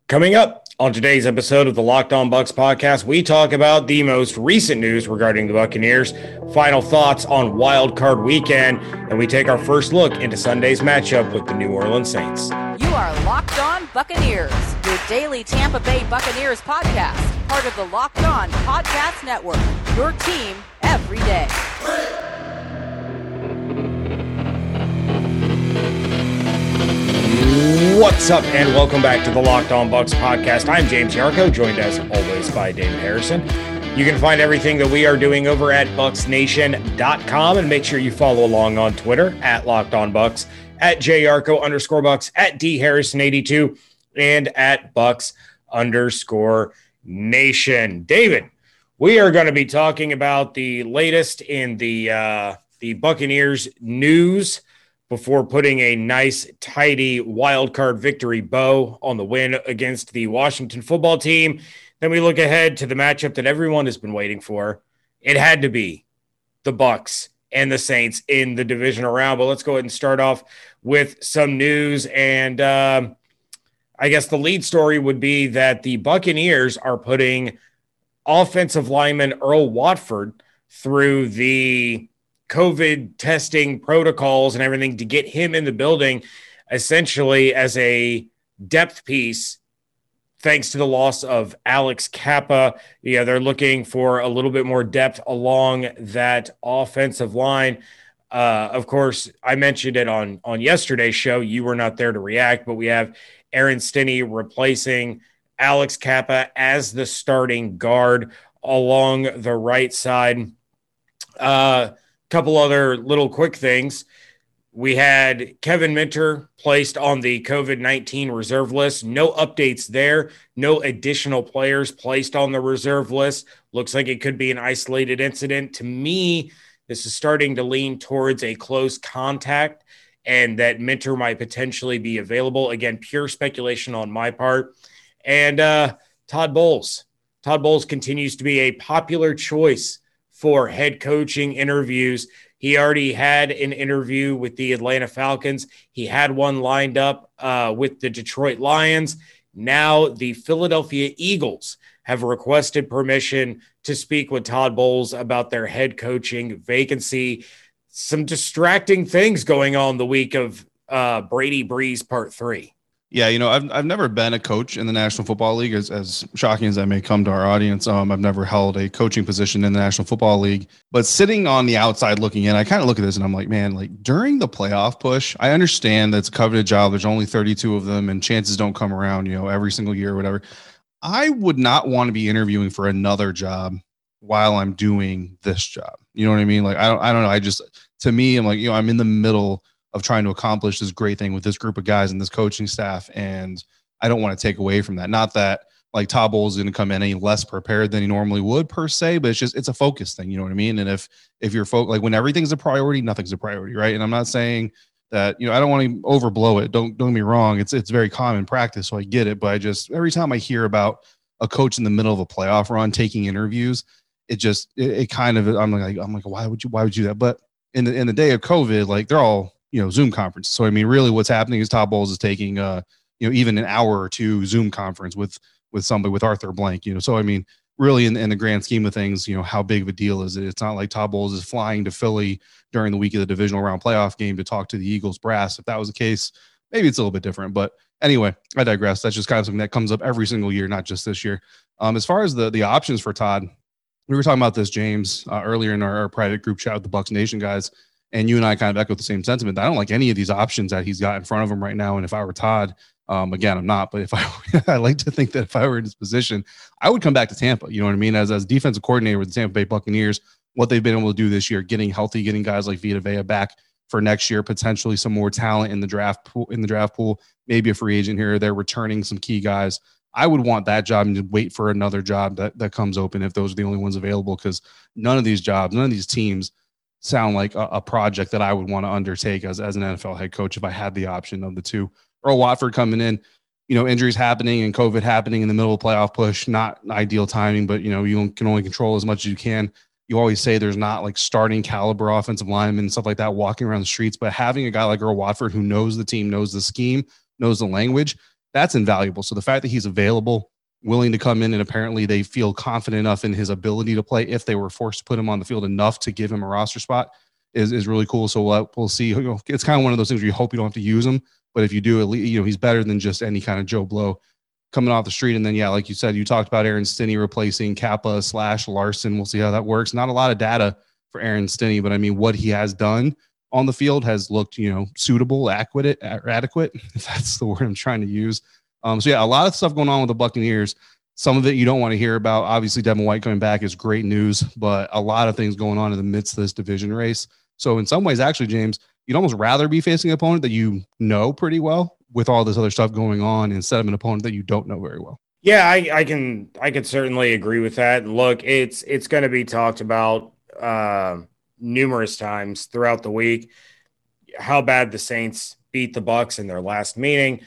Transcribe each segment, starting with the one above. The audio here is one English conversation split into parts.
Coming up on today's episode of the Locked On Bucs podcast, we talk about the most recent news regarding the Buccaneers, final thoughts on Wild Card Weekend, and we take our first look into Sunday's matchup with the New Orleans Saints. You are Locked On Buccaneers, your daily Tampa Bay Buccaneers podcast, part of the Locked On Podcast Network, your team every day. What's up, and welcome back to the Locked On Bucs podcast. I'm James Yarko, joined as always by David Harrison. You can find everything that we are doing over at BucsNation.com, and make sure you follow along on Twitter at Locked On Bucs, at JYarko_Bucs, at DHarrison82, and at Bucs_Nation. David, we are going to be talking about the latest in the Buccaneers news before putting a nice, tidy wild card victory bow on the win against the Washington football team. Then we look ahead to the matchup that everyone has been waiting for. It had to be the Bucs and the Saints in the divisional round. But let's go ahead and start off with some news. And I guess the lead story would be that the Buccaneers are putting offensive lineman Earl Watford through the COVID testing protocols and everything to get him in the building, essentially as a depth piece, thanks to the loss of Alex Kappa. Yeah, they're looking for a little bit more depth along that offensive line. Of course, I mentioned it on yesterday's show. You were not there to react, but we have Aaron Stinnie replacing Alex Kappa as the starting guard along the right side. Couple other little quick things. We had Kevin Minter placed on the COVID-19 reserve list. No updates there. No additional players placed on the reserve list. Looks like it could be an isolated incident. To me, this is starting to lean towards a close contact and that Minter might potentially be available. Again, pure speculation on my part. And Todd Bowles. Todd Bowles continues to be a popular choice for head coaching interviews. He already had an interview with the Atlanta Falcons. He had one lined up with the Detroit Lions. Now the Philadelphia Eagles have requested permission to speak with Todd Bowles about their head coaching vacancy. Some distracting things going on the week of Brady Breeze Part 3. Yeah, I've never been a coach in the National Football League, as shocking as that may come to our audience. I've never held a coaching position in the National Football League, but sitting on the outside looking in, I kind of look at this and I'm like, man, like during the playoff push, I understand that's a coveted job. There's only 32 of them and chances don't come around, every single year or whatever. I would not want to be interviewing for another job while I'm doing this job. You know what I mean? Like, I don't know. To me, I'm like, I'm in the middle of trying to accomplish this great thing with this group of guys and this coaching staff. And I don't want to take away from that. Not that like Todd Bowles is going to come in any less prepared than he normally would per se, but it's a focus thing. You know what I mean? And if you're like when everything's a priority, nothing's a priority. Right. And I'm not saying that, I don't want to overblow it. Don't get me wrong. It's very common practice. So I get it. But every time I hear about a coach in the middle of a playoff run taking interviews, it kind of, I'm like, why would you do that? But in the day of COVID, like they're all, Zoom conference. So, I mean, really what's happening is Todd Bowles is taking, even an hour or two Zoom conference with somebody, with Arthur Blank, So, I mean, really in the grand scheme of things, how big of a deal is it? It's not like Todd Bowles is flying to Philly during the week of the divisional round playoff game to talk to the Eagles brass. If that was the case, maybe it's a little bit different. But anyway, I digress. That's just kind of something that comes up every single year, not just this year. As far as the options for Todd, we were talking about this, James, earlier in our private group chat with the Bucs Nation guys. And you and I kind of echo the same sentiment. I don't like any of these options that he's got in front of him right now. And if I were Todd, again, I'm not, but if I like to think that if I were in his position, I would come back to Tampa. You know what I mean? As defensive coordinator with the Tampa Bay Buccaneers, what they've been able to do this year, getting healthy, getting guys like Vita Vea back for next year, potentially some more talent in the draft pool, maybe a free agent here. They're returning some key guys. I would want that job and wait for another job that comes open if those are the only ones available, because none of these jobs, none of these teams sound like a project that I would want to undertake as an NFL head coach if I had the option of the two. Earl Watford coming in, injuries happening and COVID happening in the middle of playoff push, not ideal timing, but you can only control as much as you can. You always say there's not like starting caliber offensive linemen and stuff like that walking around the streets, but having a guy like Earl Watford who knows the team, knows the scheme, knows the language, that's invaluable. So the fact that he's available, willing to come in, and apparently they feel confident enough in his ability to play if they were forced to put him on the field enough to give him a roster spot is really cool. So we'll see. It's kind of one of those things where you hope you don't have to use him, but if you do, at least, he's better than just any kind of Joe Blow coming off the street. And then, yeah, like you said, you talked about Aaron Stinney replacing Kappa / Larson. We'll see how that works. Not a lot of data for Aaron Stinney, but I mean, what he has done on the field has looked, suitable, adequate, if that's the word I'm trying to use. So yeah, a lot of stuff going on with the Buccaneers. Some of it you don't want to hear about. Obviously, Devin White coming back is great news, but a lot of things going on in the midst of this division race. So in some ways, actually, James, you'd almost rather be facing an opponent that you know pretty well with all this other stuff going on instead of an opponent that you don't know very well. Yeah, I can certainly agree with that. Look, it's going to be talked about numerous times throughout the week how bad the Saints beat the Bucs in their last meeting.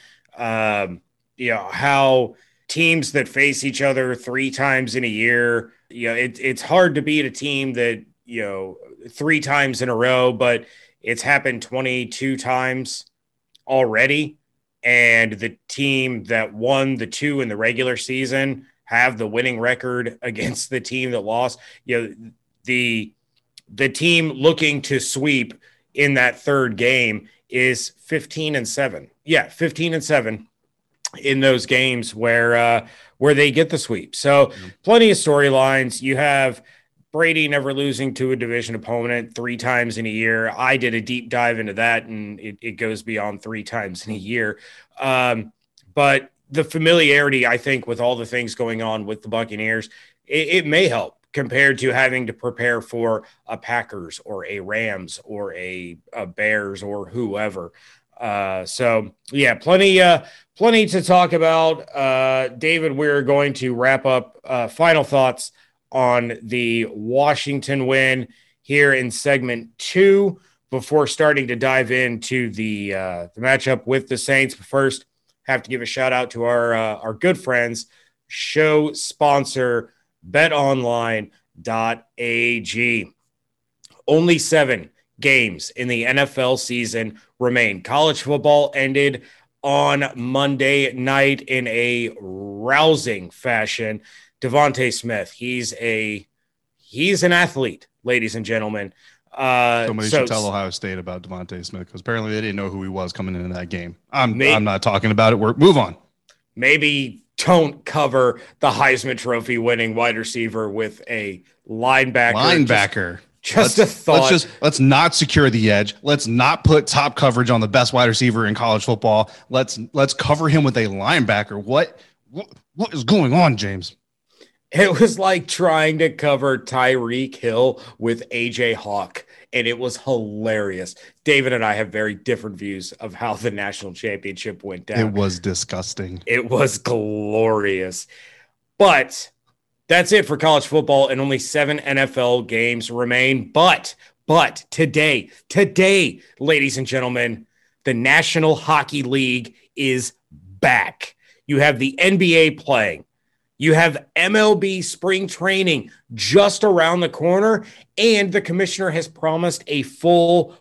How teams that face each other 3 times in a year, it's hard to beat a team that 3 times in a row, but it's happened 22 times already. And the team that won the 2 in the regular season have the winning record against the team that lost. The team looking to sweep in that third game is 15-7. Yeah, 15-7 in those games where they get the sweep. So plenty of storylines. You have Brady never losing to a division opponent 3 times in a year. I did a deep dive into that, and it goes beyond 3 times in a year. But the familiarity, I think, with all the things going on with the Buccaneers, it may help compared to having to prepare for a Packers or a Rams or a Bears or whoever. So yeah, plenty to talk about. David, we're going to wrap up final thoughts on the Washington win here in segment 2 before starting to dive into the matchup with the Saints. But first, have to give a shout out to our good friends, show sponsor BetOnline.ag. Only 7 games in the NFL season remain. College football ended on Monday night in a rousing fashion. Devontae Smith, he's an athlete, ladies and gentlemen. Somebody should tell Ohio State about Devontae Smith, because apparently they didn't know who he was coming into that game. I'm not talking about it. Move on. Maybe don't cover the Heisman Trophy winning wide receiver with a linebacker. Just a thought. Let's not secure the edge. Let's not put top coverage on the best wide receiver in college football. Let's cover him with a linebacker. What is going on, James? It was like trying to cover Tyreek Hill with AJ Hawk, and it was hilarious. David and I have very different views of how the national championship went down. It was disgusting. It was glorious. But that's it for college football, and only 7 NFL games remain. But today, ladies and gentlemen, the National Hockey League is back. You have the NBA playing. You have MLB spring training just around the corner, and the commissioner has promised a full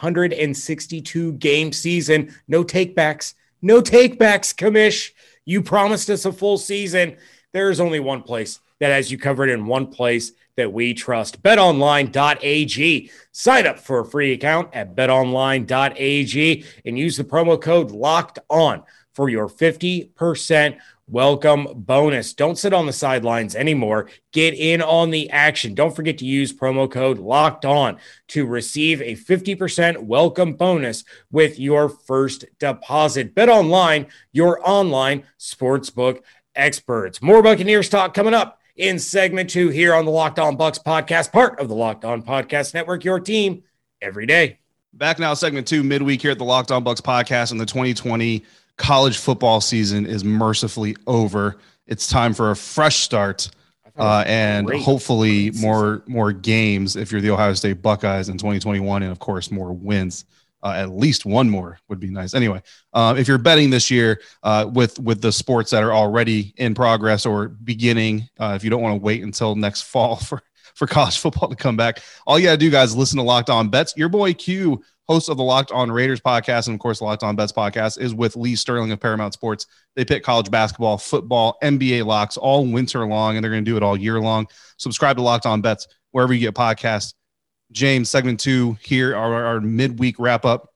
162-game season. No takebacks, commish. You promised us a full season. There's only one place that has you covered, in one place that we trust. BetOnline.ag. Sign up for a free account at BetOnline.ag and use the promo code LOCKEDON for your 50% welcome bonus. Don't sit on the sidelines anymore. Get in on the action. Don't forget to use promo code Locked On to receive a 50% welcome bonus with your first deposit. BetOnline, your online sportsbook experts. More Buccaneers talk coming up in segment 2 here on the Locked On Bucs podcast, part of the Locked On Podcast Network, your team every day. Back now, segment 2, midweek here at the Locked On Bucs podcast, and the 2020 college football season is mercifully over. It's time for a fresh start, and hopefully more games if you're the Ohio State Buckeyes in 2021, and of course more wins. At least one more would be nice. Anyway, if you're betting this year with the sports that are already in progress or beginning, if you don't want to wait until next fall for college football to come back. All you got to do, guys, listen to Locked On Bets. Your boy Q, host of the Locked On Raiders podcast, and of course, the Locked On Bets podcast, is with Lee Sterling of Paramount Sports. They pick college basketball, football, NBA locks all winter long, and they're going to do it all year long. Subscribe to Locked On Bets wherever you get podcasts. James, segment 2 here, our midweek wrap up.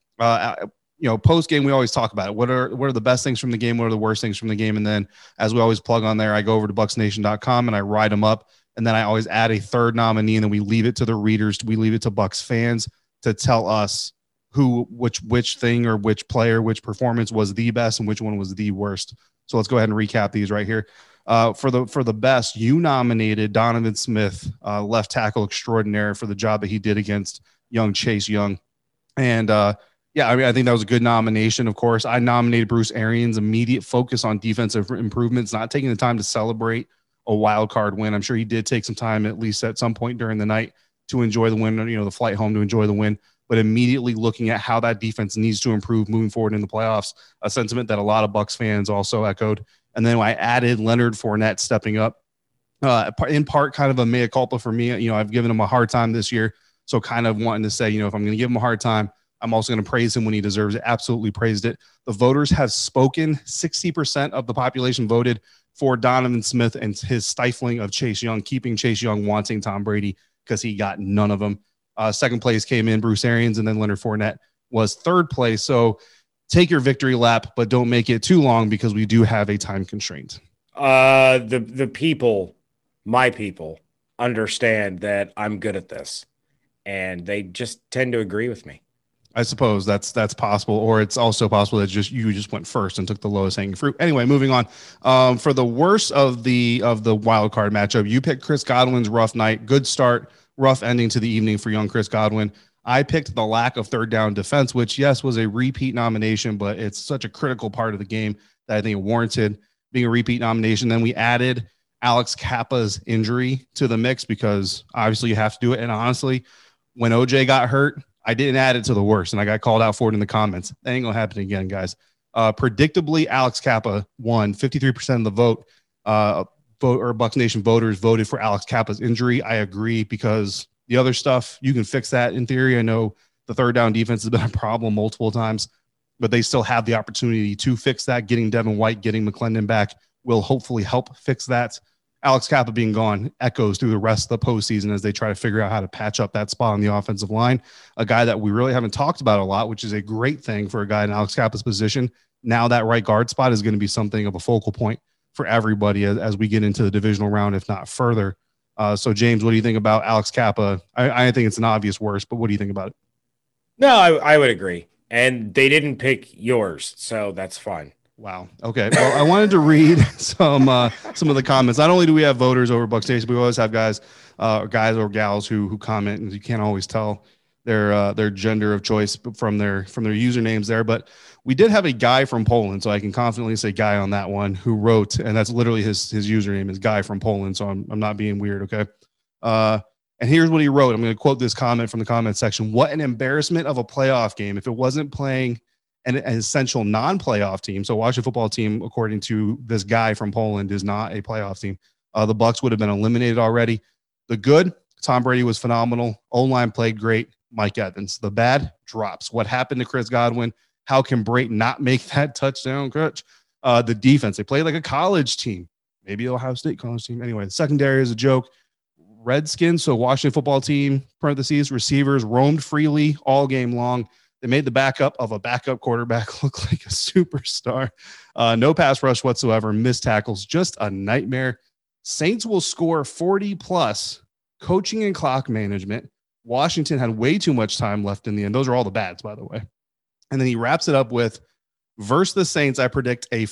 Post game, we always talk about it. What are the best things from the game? What are the worst things from the game? And then, as we always plug on there, I go over to bucksnation.com and I write them up. And then I always add a third nominee, and then we leave it to the readers. We leave it to Bucks fans to tell us which thing or which player, which performance was the best and which one was the worst. So let's go ahead and recap these right here. For the best, you nominated Donovan Smith, left tackle extraordinaire, for the job that he did against young Chase Young. And I think that was a good nomination. Of course, I nominated Bruce Arians' immediate focus on defensive improvements, not taking the time to celebrate a wild card win. I'm sure he did take some time, at least at some point during the night, to enjoy the win, the flight home to enjoy the win, but immediately looking at how that defense needs to improve moving forward in the playoffs, a sentiment that a lot of Bucs fans also echoed. And then I added Leonard Fournette stepping up, in part kind of a mea culpa for me. I've given him a hard time this year. So kind of wanting to say, if I'm going to give him a hard time, I'm also going to praise him when he deserves it. Absolutely praised it. The voters have spoken. 60% of the population voted for Donovan Smith and his stifling of Chase Young, keeping Chase Young wanting Tom Brady because he got none of them. Second place came in Bruce Arians, and then Leonard Fournette was third place. So take your victory lap, but don't make it too long because we do have a time constraint. The people, my people, understand that I'm good at this, and they just tend to agree with me. I suppose that's possible, or it's also possible that you just went first and took the lowest hanging fruit. Anyway, moving on. For the worst of the wild card matchup, you picked Chris Godwin's rough night. Good start, rough ending to the evening for young Chris Godwin. I picked the lack of third down defense, which, yes, was a repeat nomination, but it's such a critical part of the game that I think it warranted being a repeat nomination. Then we added Alex Kappa's injury to the mix because obviously you have to do it. And honestly, when OJ got hurt, I didn't add it to the worst, and I got called out for it in the comments. That ain't going to happen again, guys. Predictably, Alex Kappa won 53% of the vote. Bucs Nation voters voted for Alex Kappa's injury. I agree because the other stuff, you can fix that in theory. I know the third down defense has been a problem multiple times, but they still have the opportunity to fix that. Getting Devin White, getting McClendon back will hopefully help fix that. Alex Kappa being gone echoes through the rest of the postseason as they try to figure out how to patch up that spot on the offensive line. A guy that we really haven't talked about a lot, which is a great thing for a guy in Alex Kappa's position. Now that right guard spot is going to be something of a focal point for everybody as we get into the divisional round, if not further. So, James, what do you think about Alex Kappa? I think it's an obvious worst, but what do you think about it? No, I would agree. And they didn't pick yours, so that's fine. Wow. Okay. Well, I wanted to read some of the comments. Not only do we have voters over Bucs Nation, we always have guys or gals who comment, and you can't always tell their gender of choice from their usernames there. But we did have a guy from Poland, so I can confidently say guy on that one, who wrote, and that's literally his username is Guy from Poland. So I'm not being weird. Okay. And here's what he wrote. I'm going to quote this comment from the comment section. What an embarrassment of a playoff game. If it wasn't playing an essential non-playoff team. So Washington football team, according to this guy from Poland, is not a playoff team. The Bucs would have been eliminated already. The good, Tom Brady was phenomenal. O-line played great. Mike Evans. The bad, drops. What happened to Chris Godwin? How can Brady not make that touchdown catch? The defense, they played like a college team. Maybe Ohio State college team. Anyway, the secondary is a joke. Redskins, so Washington football team, parentheses, receivers roamed freely all game long. They made the backup of a backup quarterback look like a superstar. No pass rush whatsoever. Missed tackles. Just a nightmare. Saints will score 40+. Coaching and clock management. Washington had way too much time left in the end. Those are all the bads, by the way. And then he wraps it up with, versus the Saints, I predict a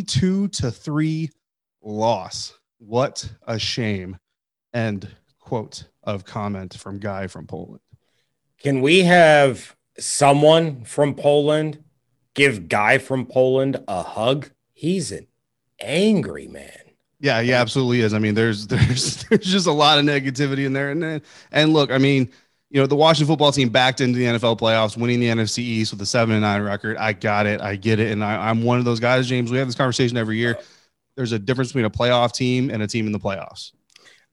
42-3 loss. What a shame. End quote of comment from Guy from Poland. Can we have someone from Poland give Guy from Poland a hug? He's an angry man. Yeah, he absolutely is. I mean, there's just a lot of negativity in there. And look, I mean, the Washington football team backed into the NFL playoffs, winning the NFC East with a 7-9 record. I got it. I get it. And I'm one of those guys, James. We have this conversation every year. There's a difference between a playoff team and a team in the playoffs.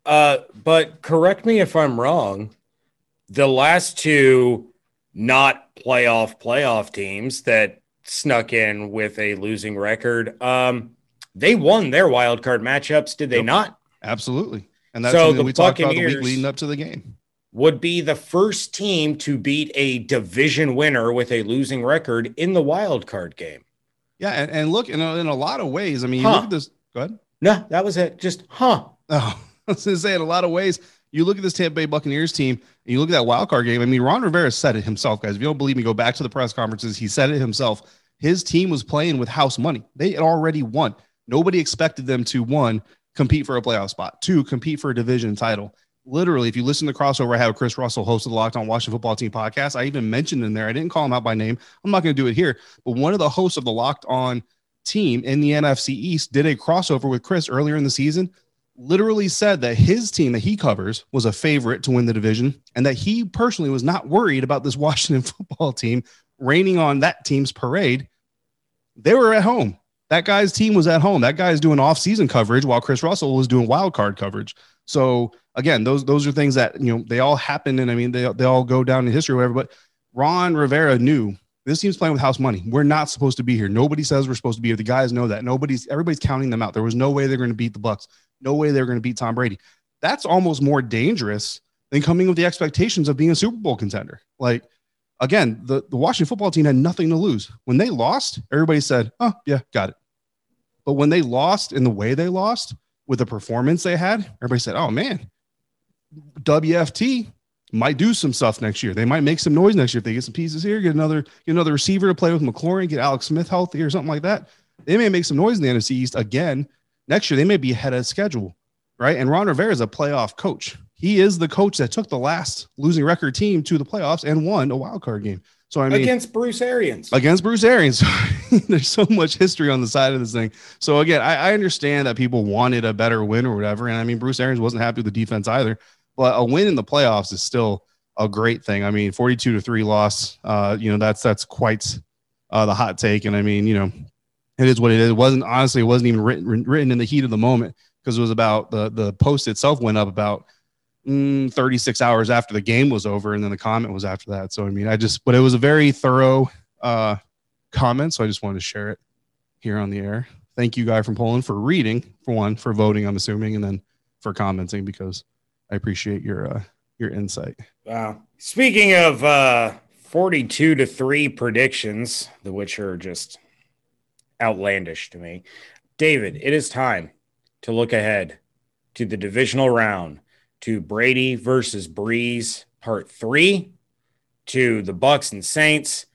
But correct me if I'm wrong. The last two not playoff teams that snuck in with a losing record, they won their wild card matchups, did they not? Absolutely. And that's so something the we talked about the week Buccaneers leading up to the game. Would be the first team to beat a division winner with a losing record in the wild card game. Yeah, and look, in a lot of ways, I mean, you look at this. Go ahead. No, that was it. Just, Oh, I was going to say, in a lot of ways, you look at this Tampa Bay Buccaneers team, and you look at that wild card game. I mean, Ron Rivera said it himself, guys. If you don't believe me, go back to the press conferences. He said it himself. His team was playing with house money. They had already won. Nobody expected them to, one, compete for a playoff spot, two, compete for a division title. Literally, if you listen to the crossover I had with Chris Russell, host of the Locked On Washington Football Team podcast, I even mentioned in there, I didn't call him out by name. I'm not going to do it here, but one of the hosts of the Locked On team in the NFC East did a crossover with Chris earlier in the season, literally said that his team that he covers was a favorite to win the division and that he personally was not worried about this Washington football team raining on that team's parade. They were at home. That guy's team was at home. That guy's doing off-season coverage while Chris Russell was doing wild card coverage. So again, those are things that, they all happen. And I mean, they all go down in history or whatever, but Ron Rivera knew this team's playing with house money. We're not supposed to be here. Nobody says we're supposed to be here. The guys know that. Everybody's counting them out. There was no way they're going to beat the Bucs. No way they're going to beat Tom Brady. That's almost more dangerous than coming with the expectations of being a Super Bowl contender. Like, again, the Washington football team had nothing to lose. When they lost, everybody said, oh, yeah, got it. But when they lost in the way they lost with the performance they had, everybody said, oh, man, WFT might do some stuff next year. They might make some noise next year if they get some pieces here, get another receiver to play with McLaurin, get Alex Smith healthy or something like that. They may make some noise in the NFC East again. Next year, they may be ahead of schedule, right? And Ron Rivera is a playoff coach. He is the coach that took the last losing record team to the playoffs and won a wild card game. So I mean, against Bruce Arians. There's so much history on the side of this thing. So again, I understand that people wanted a better win or whatever. And I mean, Bruce Arians wasn't happy with the defense either, but a win in the playoffs is still a great thing. I mean, 42-3 loss, that's quite the hot take. And I mean, it is what it is. It wasn't even written in the heat of the moment because it was about the post itself went up about 36 hours after the game was over. And then the comment was after that. So, I mean, but it was a very thorough comment. So I just wanted to share it here on the air. Thank you, Guy from Poland, for reading, for one, for voting, I'm assuming, and then for commenting because I appreciate your insight. Wow. Speaking of 42-3 predictions, which are just outlandish to me, David, it is time to look ahead to the divisional round, to Brady versus Breeze part 3, to the Bucs and Saints,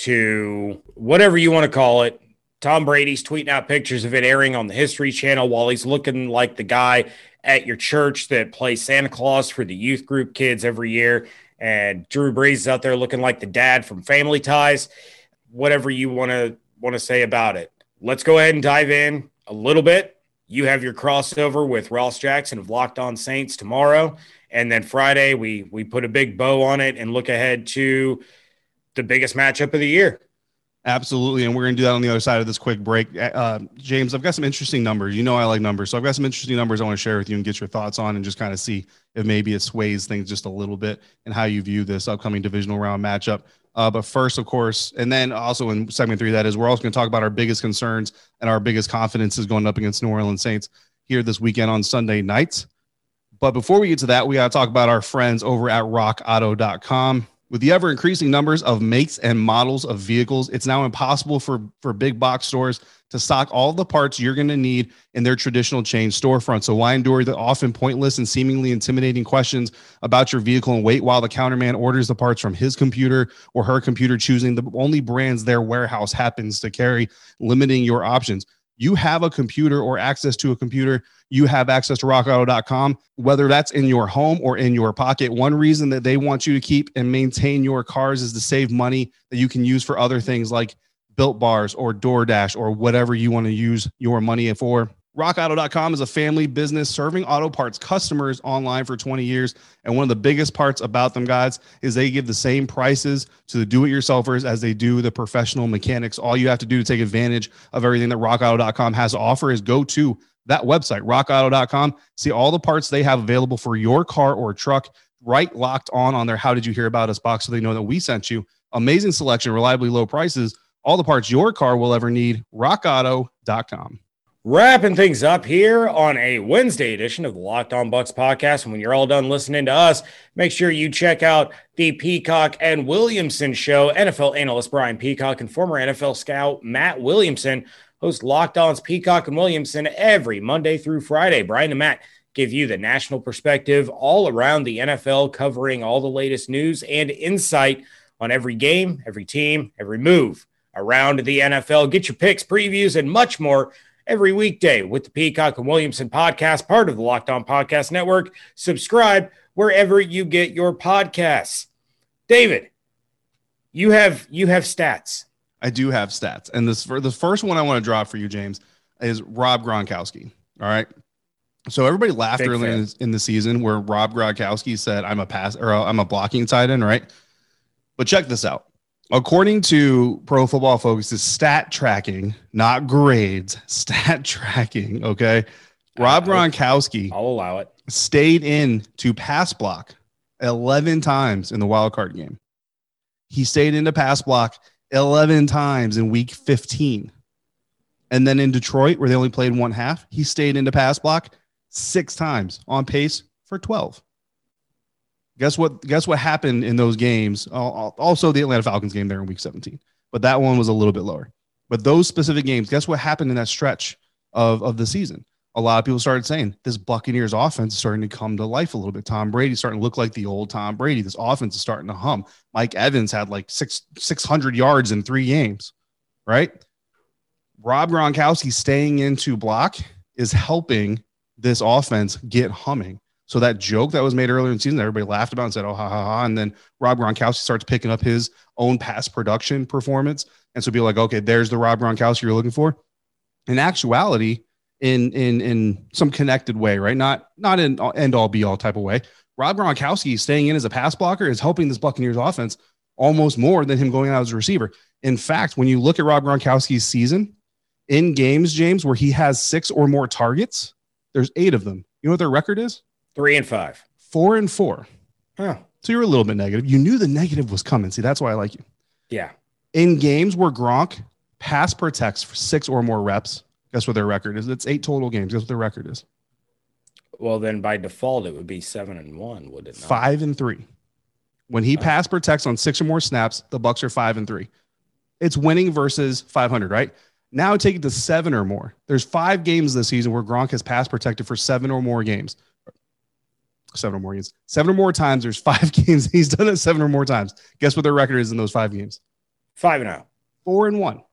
to whatever you want to call it. Tom Brady's tweeting out pictures of it airing on the History Channel while he's looking like the guy at your church that plays Santa Claus for the youth group kids every year. And Drew Brees is out there looking like the dad from Family Ties. Whatever you want to say about it. Let's go ahead and dive in a little bit. You have your crossover with Ross Jackson of Locked On Saints tomorrow. And then Friday, we put a big bow on it and look ahead to the biggest matchup of the year. Absolutely. And we're going to do that on the other side of this quick break. James, I've got some interesting numbers. I like numbers. So I've got some interesting numbers I want to share with you and get your thoughts on and just kind of see if maybe it sways things just a little bit and how you view this upcoming divisional round matchup. But first, of course, and then also in segment 3, that is, we're also going to talk about our biggest concerns and our biggest confidences going up against New Orleans Saints here this weekend on Sunday nights. But before we get to that, we got to talk about our friends over at rockauto.com. With the ever-increasing numbers of makes and models of vehicles, it's now impossible for big box stores to stock all the parts you're going to need in their traditional chain storefront. So why endure the often pointless and seemingly intimidating questions about your vehicle and wait while the counterman orders the parts from his computer or her computer, choosing the only brands their warehouse happens to carry, limiting your options? You have a computer or access to a computer, you have access to rockauto.com, whether that's in your home or in your pocket. One reason that they want you to keep and maintain your cars is to save money that you can use for other things like Built Bars or DoorDash or whatever you want to use your money for. RockAuto.com is a family business serving auto parts customers online for 20 years. And one of the biggest parts about them, guys, is they give the same prices to the do-it-yourselfers as they do the professional mechanics. All you have to do to take advantage of everything that RockAuto.com has to offer is go to that website, rockauto.com. See all the parts they have available for your car or truck, right locked on their How Did You Hear About Us box so they know that we sent you. Amazing selection, reliably low prices, all the parts your car will ever need, rockauto.com. Wrapping things up here on a Wednesday edition of the Locked On Bucs podcast. And when you're all done listening to us, make sure you check out the Peacock and Williamson show. NFL analyst Brian Peacock and former NFL scout Matt Williamson host Locked On's Peacock and Williamson every Monday through Friday. Brian and Matt give you the national perspective all around the NFL, covering all the latest news and insight on every game, every team, every move around the NFL. Get your picks, previews, and much more every weekday with the Peacock and Williamson podcast, part of the Locked On Podcast Network. Subscribe wherever you get your podcasts. David, you have stats. I do have stats. And the first one I want to drop for you, James, is Rob Gronkowski. All right. So everybody laughed earlier in the season where Rob Gronkowski said, I'm a blocking tight end, right? But check this out. According to Pro Football Focus's stat tracking, not grades, stat tracking, okay? Rob Gronkowski, I'll allow it, stayed in to pass block 11 times in the wild card game. He stayed in to pass block 11 times in week 15. And then in Detroit, where they only played one half, he stayed in to pass block 6 times, on pace for 12. Guess what happened in those games? Also, the Atlanta Falcons game there in week 17, but that one was a little bit lower. But those specific games, guess what happened in that stretch of the season? A lot of people started saying this Buccaneers offense is starting to come to life a little bit. Tom Brady's starting to look like the old Tom Brady. This offense is starting to hum. Mike Evans had like 600 yards in 3 games, right? Rob Gronkowski staying into block is helping this offense get humming. So that joke that was made earlier in the season that everybody laughed about and said, oh, ha, ha, ha. And then Rob Gronkowski starts picking up his own pass production performance. And so be like, okay, there's the Rob Gronkowski you're looking for. In actuality, in some connected way, right? Not in end all be all type of way. Rob Gronkowski staying in as a pass blocker is helping this Buccaneers offense almost more than him going out as a receiver. In fact, when you look at Rob Gronkowski's season in games, James, where he has 6 or more targets, there's 8 of them. You know what their record is? 3-5. 4-4. Huh. So you're a little bit negative. You knew the negative was coming. See, that's why I like you. Yeah. In games where Gronk pass protects for 6 or more reps, guess what their record is? It's 8 total games. Guess what their record is? Well, then by default, it would be 7-1, would it not? 5-3. When he pass protects on 6 or more snaps, the Bucs are 5-3. It's winning versus 500, right? Now take it to 7 or more. There's 5 games this season where Gronk has pass protected for 7 or more games. 7 or more games. 7 or more times. There's 5 games. He's done it 7 or more times. Guess what their record is in those 5 games? 5-0. 4-1.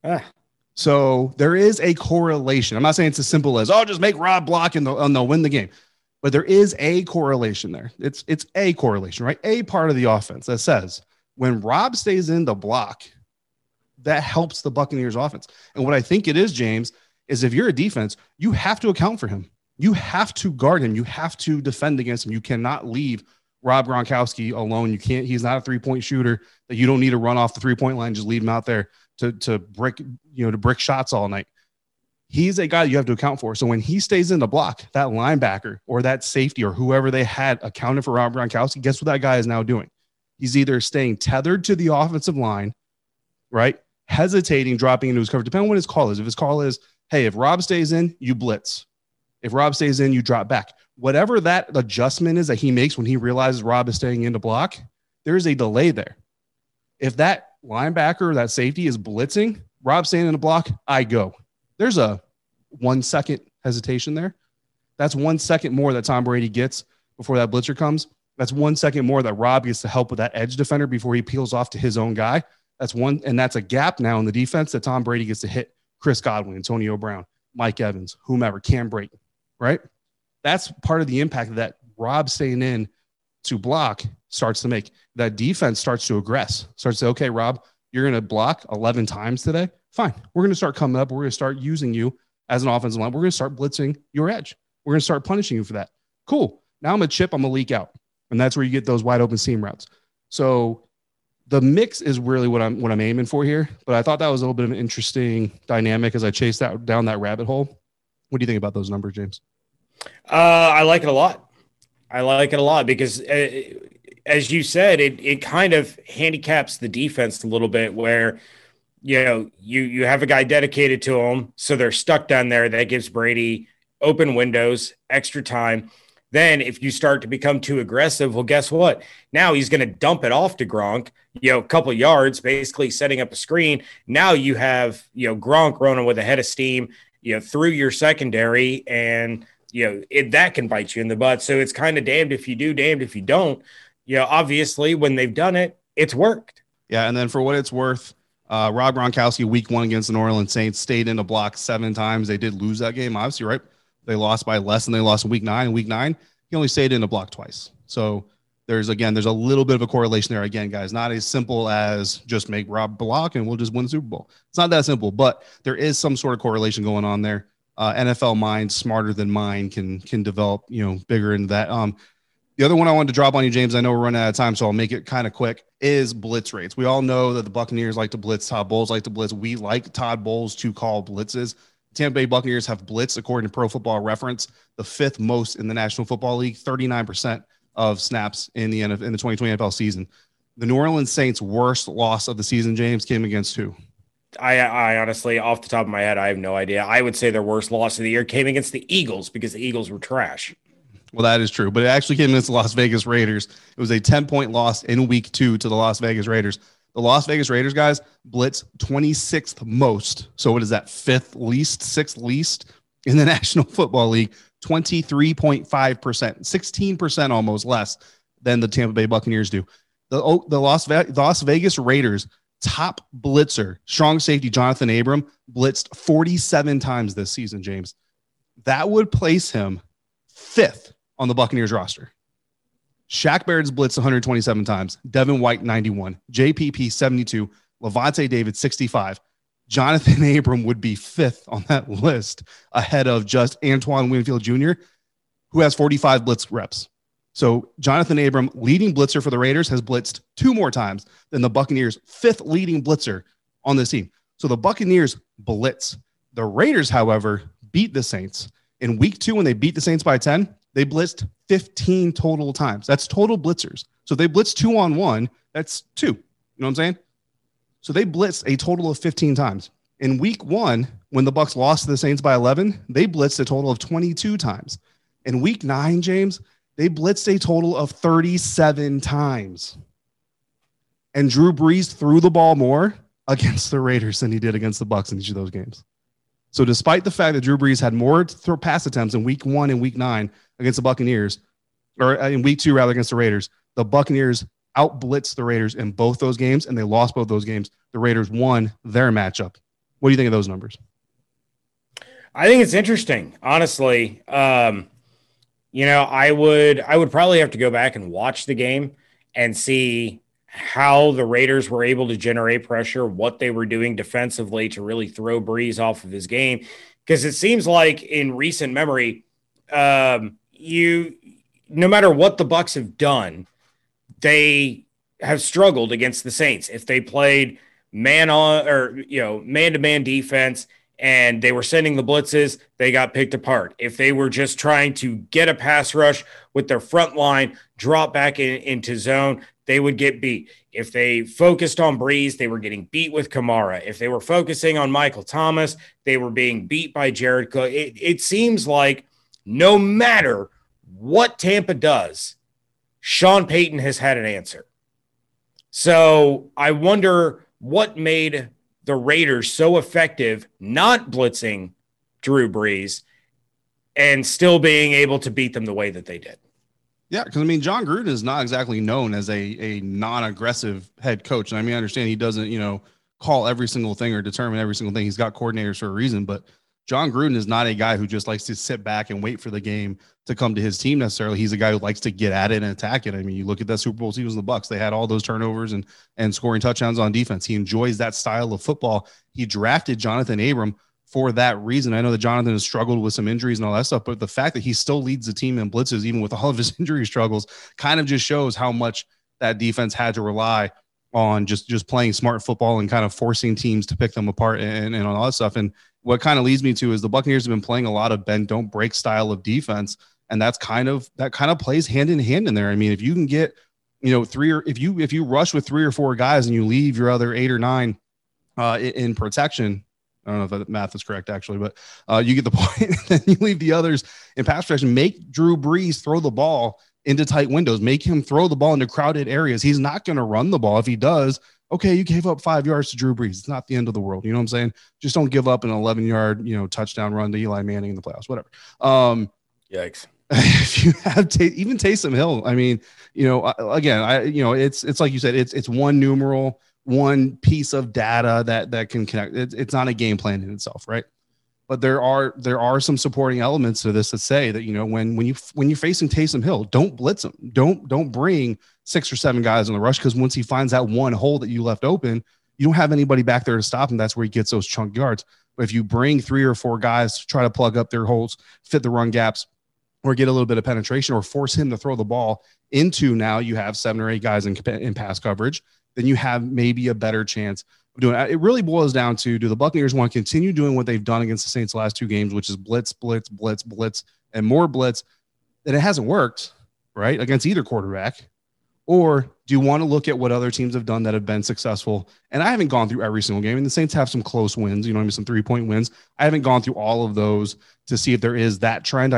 So there is a correlation. I'm not saying it's as simple as, just make Rob block and they'll win the game. But there is a correlation there. It's a correlation, right? A part of the offense that says when Rob stays in the block, that helps the Buccaneers offense. And what I think it is, James, is if you're a defense, you have to account for him. You have to guard him. You have to defend against him. You cannot leave Rob Gronkowski alone. You can't. He's not a 3-point shooter that you don't need to run off the 3-point line. Just leave him out there to brick shots all night. He's a guy you have to account for. So when he stays in the block, that linebacker or that safety or whoever they had accounted for Rob Gronkowski, guess what that guy is now doing? He's either staying tethered to the offensive line, right? Hesitating, dropping into his cover, depending on what his call is. If his call is, hey, if Rob stays in, you blitz. If Rob stays in, you drop back. Whatever that adjustment is that he makes when he realizes Rob is staying in to block, there's a delay there. If that linebacker or that safety is blitzing, Rob staying in the block, I go. There's a 1 second hesitation there. That's 1 second more that Tom Brady gets before that blitzer comes. That's 1 second more that Rob gets to help with that edge defender before he peels off to his own guy. That's one, and that's a gap now in the defense that Tom Brady gets to hit Chris Godwin, Antonio Brown, Mike Evans, whomever, Cam Brayton, right? That's part of the impact that Rob staying in to block starts to make. That defense starts to aggress, starts to say, okay, Rob, you're going to block 11 times today. Fine. We're going to start coming up. We're going to start using you as an offensive line. We're going to start blitzing your edge. We're going to start punishing you for that. Cool. Now I'm a chip. I'm going to leak out. And that's where you get those wide open seam routes. So the mix is really what I'm aiming for here. But I thought that was a little bit of an interesting dynamic as I chased down that rabbit hole. What do you think about those numbers, James? I like it a lot. I like it a lot because, as you said, it kind of handicaps the defense a little bit where, you have a guy dedicated to him, so they're stuck down there. That gives Brady open windows, extra time. Then if you start to become too aggressive, well, guess what? Now he's going to dump it off to Gronk, a couple of yards, basically setting up a screen. Now you have, Gronk running with a head of steam, through your secondary, and, that can bite you in the butt. So it's kind of damned if you do, damned if you don't. Obviously when they've done it, it's worked. Yeah. And then for what it's worth, Rob Gronkowski, week 1 against the New Orleans Saints, stayed in a block 7 times. They did lose that game, obviously, right? They lost by less than they lost in week 9. In week 9, he only stayed in a block twice. So there's a little bit of a correlation there. Again, guys, not as simple as just make Rob block and we'll just win the Super Bowl. It's not that simple, but there is some sort of correlation going on there. NFL minds smarter than mine can develop, bigger into that. The other one I wanted to drop on you, James, I know we're running out of time, so I'll make it kind of quick, is blitz rates. We all know that the Buccaneers like to blitz. Todd Bowles like to blitz. We like Todd Bowles to call blitzes. Tampa Bay Buccaneers have blitzed, according to Pro Football Reference, the 5th most in the National Football League, 39% of snaps in the 2020 NFL season. The New Orleans Saints' worst loss of the season, James, came against who? I honestly, off the top of my head, I have no idea. I would say their worst loss of the year came against the Eagles because the Eagles were trash. Well, that is true, but it actually came against the Las Vegas Raiders. It was a 10-point loss in week 2 to the Las Vegas Raiders. The Las Vegas Raiders, guys, blitz 26th most. So what is that? 5th least, 6th least in the National Football League, 23.5%, 16% almost less than the Tampa Bay Buccaneers do. The Las Vegas Raiders top blitzer, strong safety Jonathan Abram, blitzed 47 times this season, James. That would place him 5th on the Buccaneers roster. Shaq Barrett's blitzed 127 times. Devin White, 91. JPP, 72. Levante David, 65. Jonathan Abram would be 5th on that list ahead of just Antoine Winfield Jr., who has 45 blitz reps. So Jonathan Abram, leading blitzer for the Raiders, has blitzed 2 more times than the Buccaneers' 5th leading blitzer on this team. So the Buccaneers blitz. The Raiders, however, beat the Saints. In week 2, when they beat the Saints by 10, they blitzed 15 total times. That's total blitzers. So they blitzed 2-on-1. That's 2. You know what I'm saying? So they blitzed a total of 15 times. In week 1, when the Bucs lost to the Saints by 11, they blitzed a total of 22 times. In week 9, James, they blitzed a total of 37 times. And Drew Brees threw the ball more against the Raiders than he did against the Bucs in each of those games. So despite the fact that Drew Brees had more pass attempts in week 1 and week 9 against the Buccaneers, or in week 2 rather against the Raiders, the Buccaneers out-blitzed the Raiders in both those games, and they lost both those games. The Raiders won their matchup. What do you think of those numbers? I think it's interesting, honestly. I would probably have to go back and watch the game and see how the Raiders were able to generate pressure, what they were doing defensively to really throw Brees off of his game. Because it seems like in recent memory, no matter what the Bucs have done, they have struggled against the Saints. If they played man-to-man defense and they were sending the blitzes, they got picked apart. If they were just trying to get a pass rush with their front line, drop back into zone, they would get beat. If they focused on Brees, they were getting beat with Kamara. If they were focusing on Michael Thomas, they were being beat by Jared Cook. It seems like no matter what Tampa does, Sean Payton has had an answer. So I wonder what made the Raiders so effective not blitzing Drew Brees and still being able to beat them the way that they did. Yeah, because, John Gruden is not exactly known as a non-aggressive head coach. And I understand he doesn't, call every single thing or determine every single thing. He's got coordinators for a reason, but John Gruden is not a guy who just likes to sit back and wait for the game to come to his team necessarily. He's a guy who likes to get at it and attack it. You look at that Super Bowl season with the Bucs. They had all those turnovers and scoring touchdowns on defense. He enjoys that style of football. He drafted Jonathan Abram for that reason. I know that Jonathan has struggled with some injuries and all that stuff, but the fact that he still leads the team in blitzes, even with all of his injury struggles, kind of just shows how much that defense had to rely on just playing smart football and kind of forcing teams to pick them apart and all that stuff. And what kind of leads me to is the Buccaneers have been playing a lot of bend, don't break style of defense. And that kind of plays hand in hand in there. I mean, if you can get, if you rush with 3 or 4 guys and you leave your other 8 or 9 in protection, I don't know if that math is correct actually, but you get the point. Then you leave the others in pass protection. Make Drew Brees throw the ball into tight windows. Make him throw the ball into crowded areas. He's not going to run the ball. If he does, okay, you gave up 5 yards to Drew Brees. It's not the end of the world. You know what I'm saying? Just don't give up an 11-yard, touchdown run to Eli Manning in the playoffs, whatever. Yikes. If you have even Taysom Hill, I mean, again, it's like you said, it's one numeral, one piece of data that can connect. It's not a game plan in itself, right? But there are some supporting elements to this that say that, when you're facing Taysom Hill, don't blitz him. Don't bring 6 or 7 guys on the rush, because once he finds that one hole that you left open, you don't have anybody back there to stop him. That's where he gets those chunk yards. But if you bring 3 or 4 guys to try to plug up their holes, fit the run gaps, or get a little bit of penetration, or force him to throw the ball into, now you have 7 or 8 guys in pass coverage, then you have maybe a better chance of doing it. It really boils down to, do the Buccaneers want to continue doing what they've done against the Saints the last 2 games, which is blitz, blitz, blitz, blitz, and more blitz, that it hasn't worked, right, against either quarterback? Or do you want to look at what other teams have done that have been successful? And I haven't gone through every single game, and the Saints have some close wins, some 3-point wins. I haven't gone through all of those to see if there is that trend.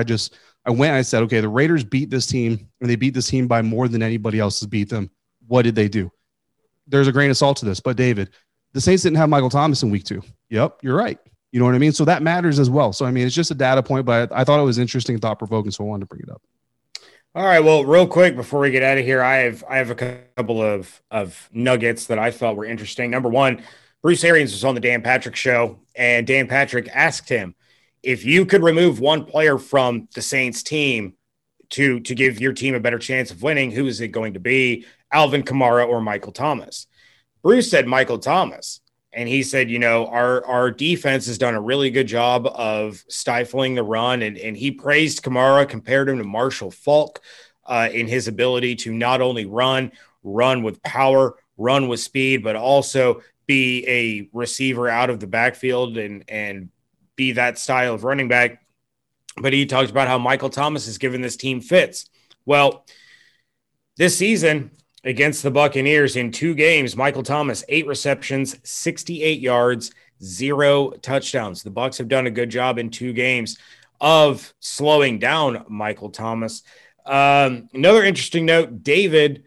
I said, okay, the Raiders beat this team, and they beat this team by more than anybody else has beat them. What did they do? There's a grain of salt to this, but David, the Saints didn't have Michael Thomas in week 2. Yep, you're right. You know what I mean? So that matters as well. So, I mean, it's just a data point, but I thought it was interesting and thought-provoking, so I wanted to bring it up. All right. Well, real quick before we get out of here, I have a couple of nuggets that I thought were interesting. Number one, Bruce Arians was on the Dan Patrick show, and Dan Patrick asked him, if you could remove one player from the Saints team to give your team a better chance of winning, who is it going to be? Alvin Kamara or Michael Thomas? Bruce said Michael Thomas. And he said, our defense has done a really good job of stifling the run. And he praised Kamara, compared him to Marshall Faulk in his ability to not only run with power, run with speed, but also be a receiver out of the backfield and be that style of running back. But he talked about how Michael Thomas has given this team fits. Well, this season against the Buccaneers, in 2 games, Michael Thomas, 8 receptions, 68 yards, 0 touchdowns. The Bucs have done a good job in 2 games of slowing down Michael Thomas. Another interesting note, David,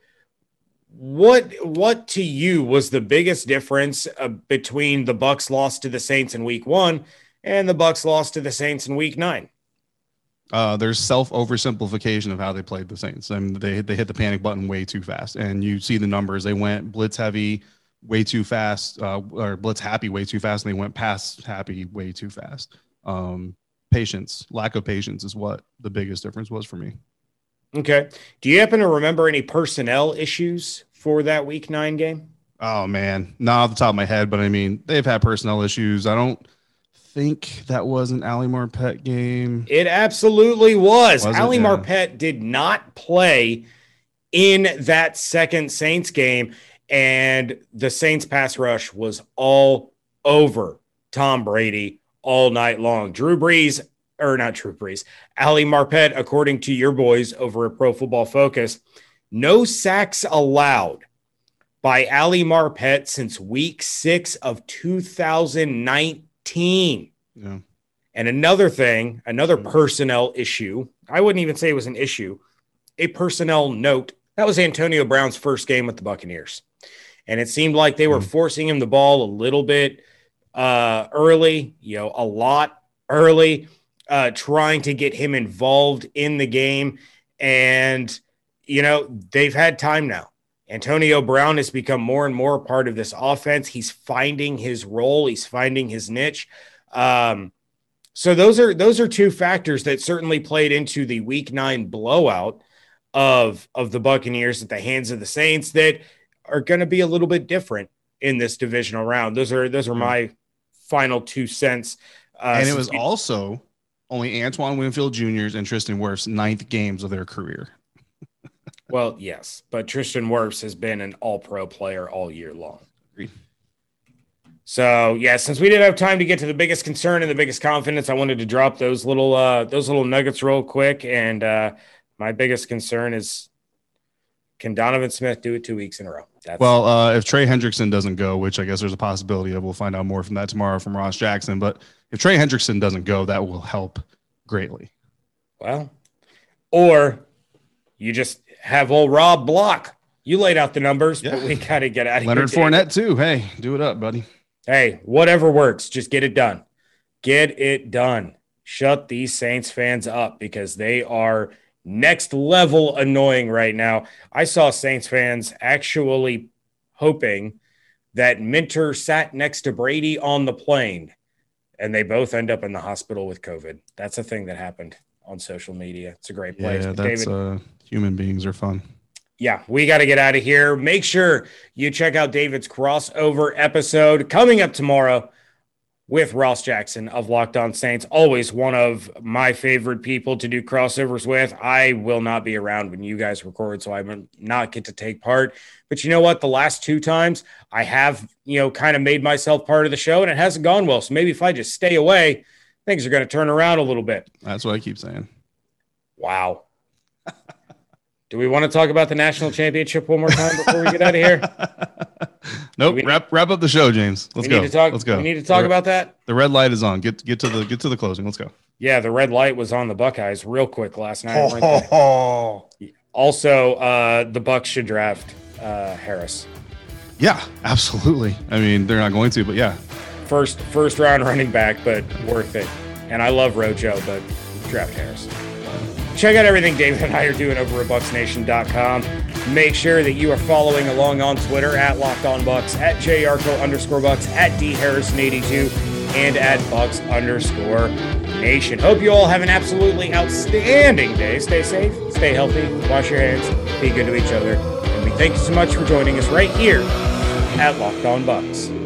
what to you was the biggest difference between the Bucs loss to the Saints in week 1 and the Bucs lost to the Saints in week 9? There's self-oversimplification of how they played the Saints. I mean, they hit the panic button way too fast. And you see the numbers. They went blitz heavy way too fast, or blitz happy way too fast, and they went pass happy way too fast. Lack of patience is what the biggest difference was for me. Okay. Do you happen to remember any personnel issues for that week 9 game? Oh, man. Not off the top of my head, but I mean, they've had personnel issues. I don't think that was an Ali Marpet game. It absolutely was. Ali Marpet did not play in that second Saints game, and the Saints pass rush was all over Tom Brady all night long. Ali Marpet, according to your boys over at Pro Football Focus, no sacks allowed by Ali Marpet since week 6 of 2019. Yeah. And another personnel issue, I wouldn't even say it was an issue, a personnel note, that was Antonio Brown's first game with the Buccaneers. And it seemed like they were forcing him the ball a little bit early, a lot early, trying to get him involved in the game. And, they've had time now. Antonio Brown has become more and more a part of this offense. He's finding his role. He's finding his niche. So those are 2 factors that certainly played into the week 9 blowout of the Buccaneers at the hands of the Saints that are going to be a little bit different in this divisional round. Those are my final 2 cents. And it was also only Antoine Winfield Jr.'s and Tristan Wirfs' 9th games of their career. Well, yes, but Tristan Wirfs has been an all-pro player all year long. Agreed. So yeah, since we didn't have time to get to the biggest concern and the biggest confidence, I wanted to drop those little nuggets real quick. And my biggest concern is, can Donovan Smith do it 2 weeks in a row? If Trey Hendrickson doesn't go, which I guess there's a possibility of, we'll find out more from that tomorrow from Ross Jackson. But if Trey Hendrickson doesn't go, that will help greatly. Well, or you just have old Rob Block. You laid out the numbers, but we got to get out of here. Leonard Fournette too. Hey, do it up, buddy. Hey, whatever works. Just get it done. Get it done. Shut these Saints fans up because they are next level annoying right now. I saw Saints fans actually hoping that Minter sat next to Brady on the plane, and they both end up in the hospital with COVID. That's a thing that happened on social media. It's a great place. Yeah, that's human beings are fun. Yeah, we got to get out of here. Make sure you check out David's crossover episode coming up tomorrow with Ross Jackson of Locked On Saints. Always one of my favorite people to do crossovers with. I will not be around when you guys record, so I will not get to take part. But you know what? The last 2 times I have, kind of made myself part of the show, and it hasn't gone well. So maybe if I just stay away, things are going to turn around a little bit. That's what I keep saying. Wow. Do we want to talk about the national championship one more time before we get out of here? Nope. Wrap up the show, James. Let's go. Let's go. We need to talk about that. The red light is on. Get to the closing. Let's go. Yeah, the red light was on the Buckeyes real quick last night. Also, the Bucs should draft Harris. Yeah, absolutely. I mean, they're not going to, but yeah. First round running back, but worth it. And I love Rojo, but draft Harris. Check out everything David and I are doing over at BucksNation.com. Make sure that you are following along on Twitter at LockedOnBucks, at JArco_Bucks, at DHarrison82, and at Bucks_Nation. Hope you all have an absolutely outstanding day. Stay safe, stay healthy, wash your hands, be good to each other. And we thank you so much for joining us right here at Locked On Bucks.